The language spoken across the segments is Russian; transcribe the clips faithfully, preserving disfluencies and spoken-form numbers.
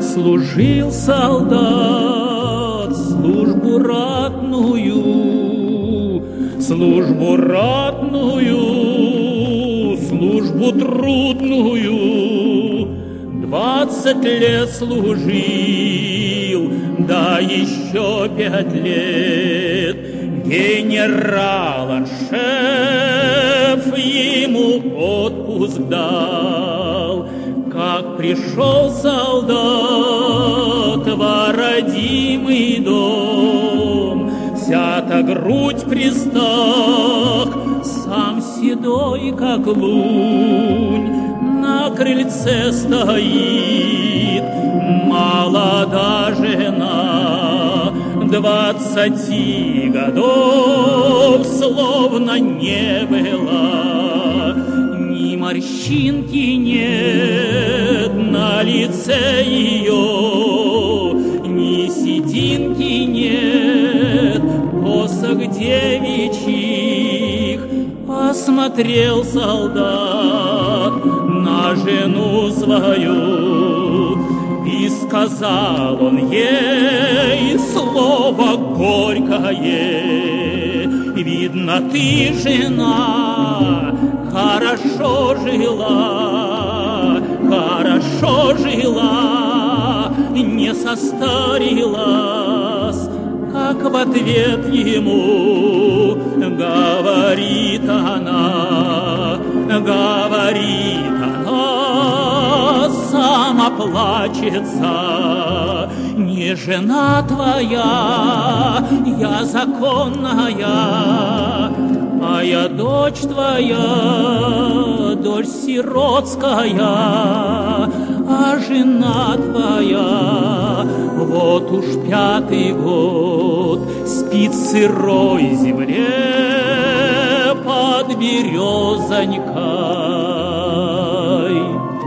Отслужил солдат службу ратную, службу ратную, службу трудную. Двадцать лет служил, да еще пять лет. Генерал, шеф ему отпуск дал. Как пришел солдат во родимый дом, вся-то грудь в крестах, сам седой, как лунь, на крыльце стоит молода жена. Двадцати годов словно не было, ни морщинки нет на лице ее, ни сединки нет, посох девичьих. Посмотрел солдат на жену свою, и сказал он ей слово горькое: видно, ты, жена, хорошо жила, хорошо жила, не состарилась. Как в ответ ему говорит она, говорит она, сама плачется: не жена твоя, я законная, а я дочь твоя, дочь сиротская, а жена твоя вот уж пятый год спит в сырой земле под березонькой.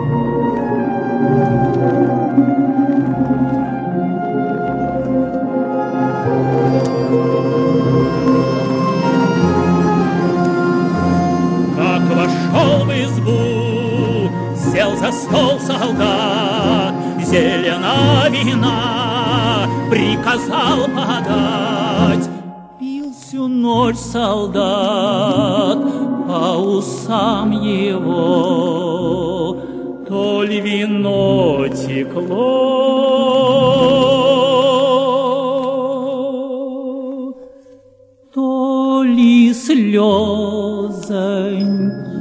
Вошел в избу, сел за стол солдат, зелена вина приказал подать. Пил всю ночь солдат, по усам его то ли вино текло, то ли слезоньки.